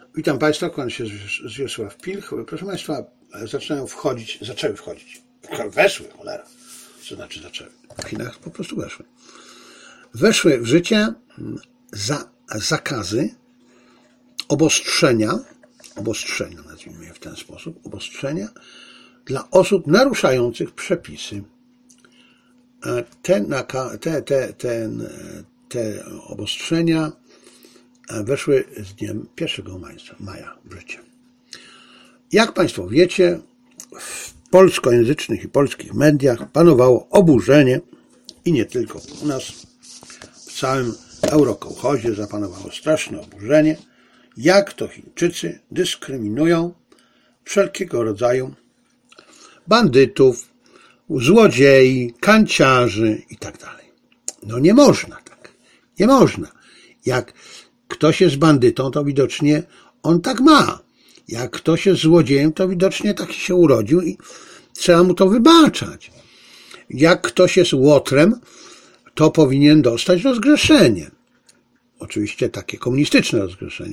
Witam Państwa, kłaniam się Zdzisław Pilch. Proszę Państwa, zaczęły wchodzić. Weszły, cholera. Co znaczy zaczęły? W Chinach po prostu weszły. Weszły w życie zakazy, obostrzenia, nazwijmy je w ten sposób, obostrzenia dla osób naruszających przepisy. Te obostrzenia weszły z dniem 1 maja w życie. Jak Państwo wiecie, w polskojęzycznych i polskich mediach panowało oburzenie i nie tylko u nas, w całym eurokołchozie zapanowało straszne oburzenie, jak to Chińczycy dyskryminują wszelkiego rodzaju bandytów, złodziei, kanciarzy i tak dalej. No nie można tak. Nie można. Jak ktoś jest bandytą, to widocznie on tak ma. Jak ktoś jest złodziejem, to widocznie tak się urodził i trzeba mu to wybaczać. Jak ktoś jest łotrem, to powinien dostać rozgrzeszenie. Oczywiście takie komunistyczne rozgrzeszenie.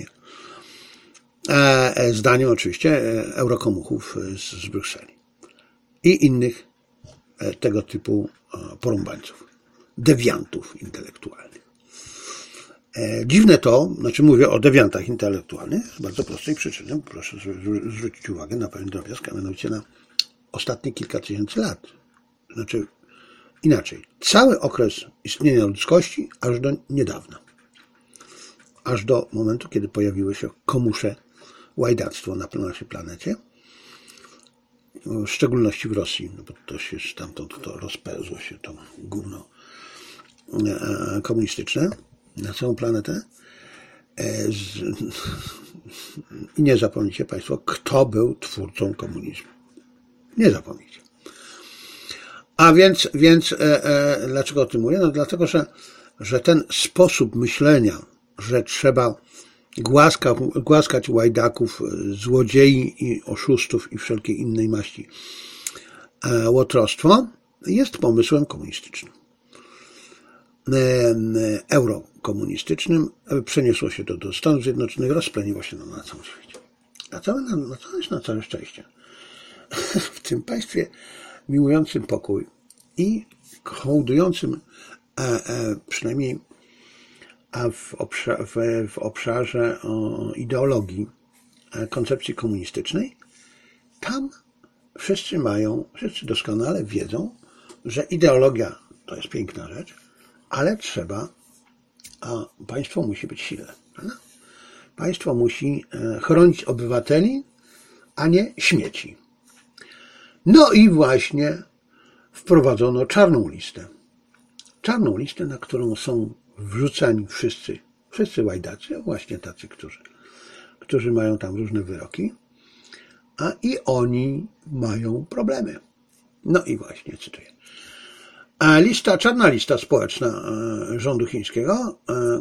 Zdaniem oczywiście eurokomuchów z Brukseli i innych tego typu porąbańców, dewiantów intelektualnych. Dziwne to, mówię o dewiantach intelektualnych, z bardzo prostej przyczyny, proszę zwrócić uwagę na pewien drobiazg, a mianowicie na ostatnie kilka tysięcy lat. Inaczej, cały okres istnienia ludzkości aż do niedawna. Aż do momentu, kiedy pojawiły się komusze, łajdactwo na naszej planecie, w szczególności w Rosji, no bo to się stamtąd to rozpełzło się to gówno komunistyczne na całą planetę. I nie zapomnijcie Państwo, kto był twórcą komunizmu. Nie zapomnijcie. A więc dlaczego o tym mówię? No dlatego, że ten sposób myślenia, że trzeba głaskać łajdaków, złodziei i oszustów i wszelkiej innej maści łotrostwo, jest pomysłem komunistycznym. Eurokomunistycznym, przeniosło się to do Stanów Zjednoczonych, rozpleniło się na całym świecie. Na całe szczęście. W tym państwie miłującym pokój i hołdującym przynajmniej w obszarze ideologii, koncepcji komunistycznej, tam wszyscy doskonale wiedzą, że ideologia to jest piękna rzecz, ale a państwo musi być silne. Prawda? Państwo musi chronić obywateli, a nie śmieci. No i właśnie wprowadzono czarną listę. Czarną listę, na którą są wrzucani wszyscy łajdacy, właśnie tacy, którzy mają tam różne wyroki, i oni mają problemy. No i właśnie, cytuję. Czarna lista społeczna rządu chińskiego,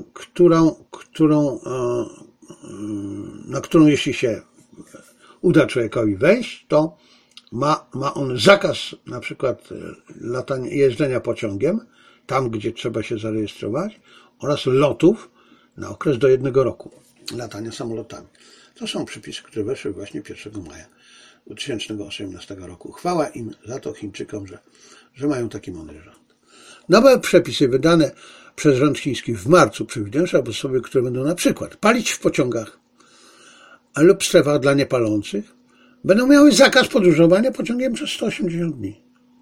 na którą jeśli się uda człowiekowi wejść, to ma on zakaz na przykład jeżdżenia pociągiem, tam gdzie trzeba się zarejestrować, oraz lotów na okres do 1 roku, latania samolotami. To są przepisy, które weszły właśnie 1 maja 2018 roku. Chwała im za to, Chińczykom, że mają taki mądry rząd. Nowe przepisy wydane przez rząd chiński w marcu przewidują, że osoby, które będą na przykład palić w pociągach lub strefach dla niepalących, będą miały zakaz podróżowania pociągiem przez 180 dni.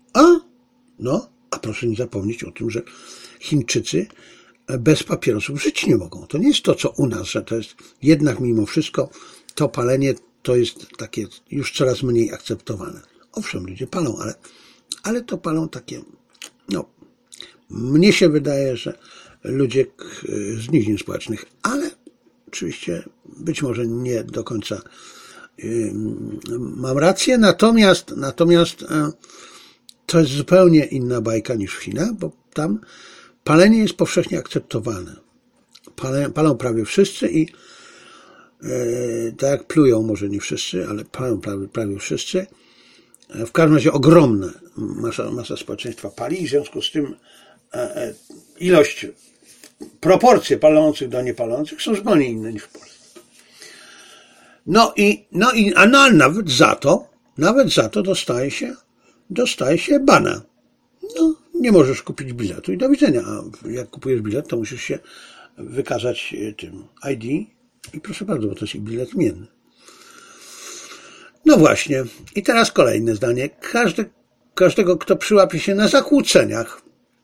A proszę nie zapomnieć o tym, że Chińczycy bez papierosów żyć nie mogą. To nie jest to, co u nas, że to jest jednak mimo wszystko to palenie to jest takie już coraz mniej akceptowane. Owszem, ludzie palą, ale to palą takie, mnie się wydaje, że ludzie z nizin społecznych, ale oczywiście być może nie do końca mam rację, natomiast to jest zupełnie inna bajka niż w Chinach, bo tam palenie jest powszechnie akceptowane. Palą prawie wszyscy i tak jak plują, może nie wszyscy, ale palą prawie wszyscy. W każdym razie ogromna masa społeczeństwa pali i w związku z tym proporcje palących do niepalących są zupełnie inne niż w Polsce. A nawet za to dostaje się bana. No, nie możesz kupić biletu i do widzenia. A jak kupujesz bilet, to musisz się wykazać tym ID i proszę bardzo, bo to jest bilet imienny. No właśnie. I teraz kolejne zdanie. Każdego, kto przyłapie się na zakłóceniach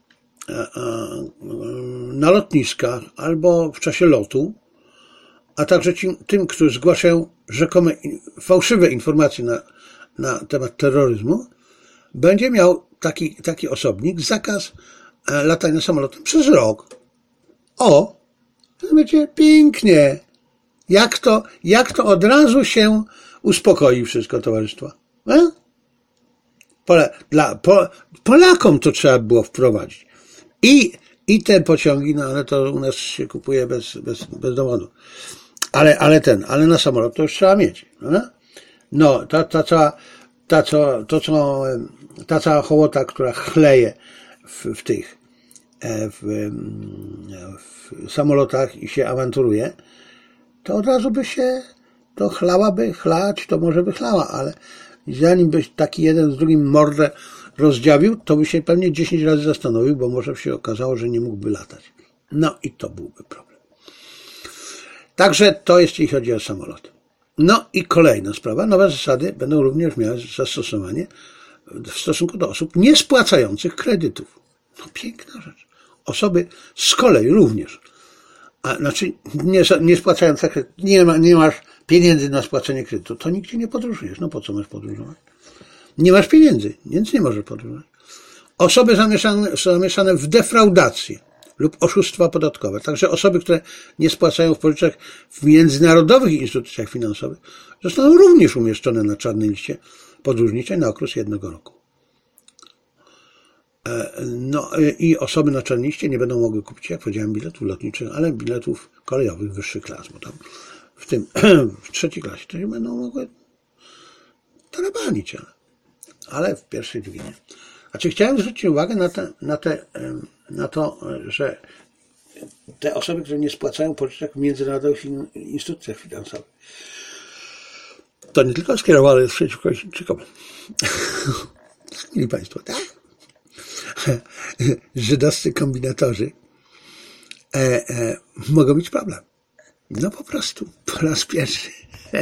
na lotniskach albo w czasie lotu, a także tym, którzy zgłaszają rzekome fałszywe informacje na temat terroryzmu, będzie miał taki osobnik zakaz latania samolotem przez rok. O, to będzie pięknie. Jak to od razu się uspokoi wszystko towarzystwo. Polakom to trzeba było wprowadzić. I te pociągi, no ale to u nas się kupuje bez dowodu. Ale na samolot to już trzeba mieć. No, ta cała hołota, która chleje w samolotach i się awanturuje, to od razu by się to chlać, to może by chlała, ale zanim byś taki jeden z drugim mordę rozdziawił, to by się pewnie 10 razy zastanowił, bo może się okazało, że nie mógłby latać. No i to byłby problem. Także to jest, jeśli chodzi o samolot. No i kolejna sprawa. Nowe zasady będą również miały zastosowanie w stosunku do osób niespłacających kredytów. No piękna rzecz. Osoby z kolei również. Znaczy nie spłacające kredytu. Nie masz pieniędzy na spłacenie kredytu, to nigdzie nie podróżujesz. No po co masz podróżować? Nie masz pieniędzy, więc nie możesz podróżować. Osoby zamieszane w defraudację lub oszustwa podatkowe, także osoby, które nie spłacają pożyczek w międzynarodowych instytucjach finansowych, zostaną również umieszczone na czarnej liście podróżniczej na okres 1 roku. No i osoby na czarnej liście nie będą mogły kupić, jak powiedziałem, biletów lotniczych, ale biletów kolejowych wyższych klas, bo tam w trzeciej klasie to się będą mogły tarabanić, ale w pierwszej, drugiej nie. Znaczy chciałem zwrócić uwagę na to, że te osoby, które nie spłacają pożyczek w międzynarodowych instytucjach finansowych, to nie tylko skierowane jest przeciwko Chińczykom. Mieli Państwo, tak? Żydowscy kombinatorzy mogą mieć problem. No po prostu, po raz pierwszy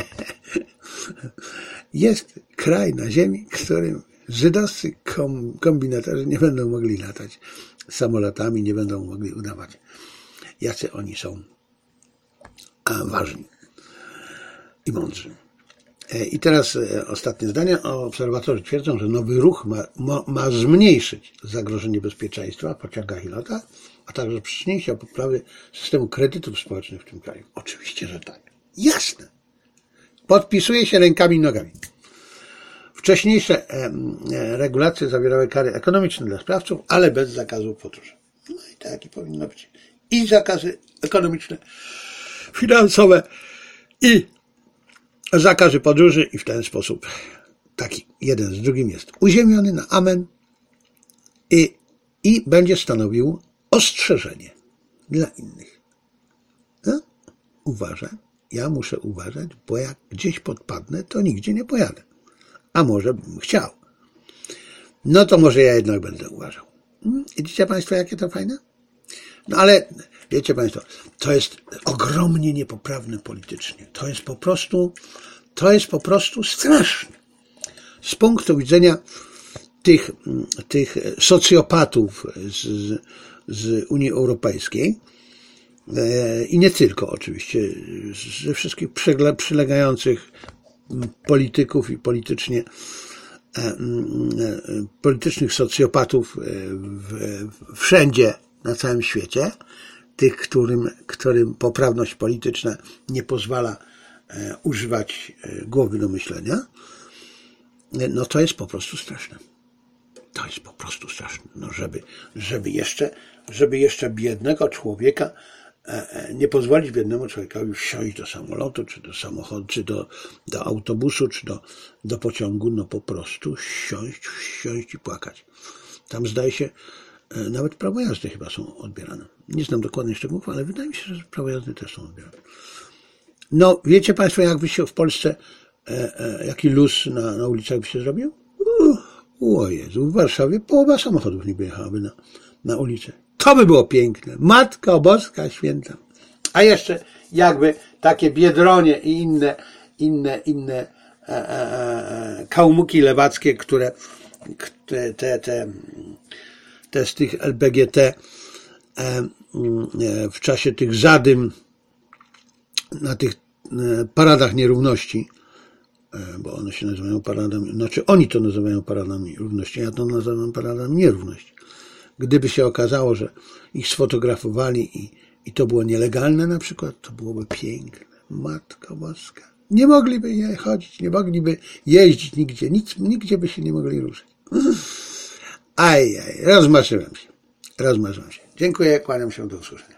jest kraj na ziemi, w którym żydowscy kombinatorzy nie będą mogli latać samolotami, nie będą mogli udawać, jacy oni są ważni i mądrzy. I teraz ostatnie zdanie. Obserwatorzy twierdzą, że nowy ruch ma zmniejszyć zagrożenie bezpieczeństwa w pociągach i lotach, a także przyczyni się do poprawy systemu kredytów społecznych w tym kraju. Oczywiście, że tak. Jasne. Podpisuje się rękami i nogami. Wcześniejsze regulacje zawierały kary ekonomiczne dla sprawców, ale bez zakazu podróży. No i tak i powinno być. I zakazy ekonomiczne, finansowe, i zakazy podróży, i w ten sposób taki jeden z drugim jest uziemiony na amen i będzie stanowił ostrzeżenie dla innych. No, uważaj, ja muszę uważać, bo jak gdzieś podpadnę, to nigdzie nie pojadę. A może bym chciał. No to może ja jednak będę uważał. Widzicie Państwo, jakie to fajne? No ale wiecie Państwo, to jest ogromnie niepoprawne politycznie. To jest po prostu straszne. Z punktu widzenia tych socjopatów z Unii Europejskiej i nie tylko oczywiście, ze wszystkich przylegających polityków i politycznych socjopatów wszędzie na całym świecie, tych, którym poprawność polityczna nie pozwala używać głowy do myślenia, no to jest po prostu straszne. To jest po prostu straszne. No żeby jeszcze biednego człowieka nie pozwolić biednemu człowiekowi wsiąść do samolotu, czy do samochodu, czy do autobusu, czy do pociągu, no po prostu wsiąść i płakać. Tam zdaje się, nawet prawo jazdy chyba są odbierane. Nie znam dokładnych szczegółów, ale wydaje mi się, że prawo jazdy też są odbierane. No, wiecie Państwo, jakby się w Polsce, jaki luz na ulicach by się zrobił? O Jezu, w Warszawie połowa samochodów nie wyjechałaby na ulicę. To by było piękne. Matko Boska Święta. A jeszcze jakby takie Biedronie i inne kałmuki lewackie, które te z tych LBGT w czasie tych zadym na tych paradach nierówności, bo one się nazywają paradami, znaczy oni to nazywają paradami równości, ja to nazywam paradami nierówności. Gdyby się okazało, że ich sfotografowali i to było nielegalne na przykład, to byłoby piękne. Matko Boska. Nie mogliby nie chodzić, nie mogliby jeździć nigdzie, nigdzie by się nie mogli ruszyć. Rozmarzyłem się. Dziękuję, kłaniam się, do usłyszenia.